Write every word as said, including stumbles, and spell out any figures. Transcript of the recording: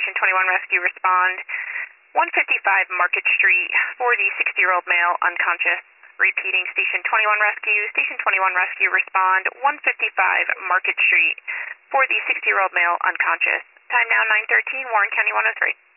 Station twenty-one Rescue, respond. one fifty-five Market Street for the sixty-year-old male unconscious. Repeating, Station twenty-one Rescue, Station twenty-one Rescue, respond. one fifty-five Market Street for the sixty-year-old male unconscious. Time now nine thirteen, Warren County one oh three.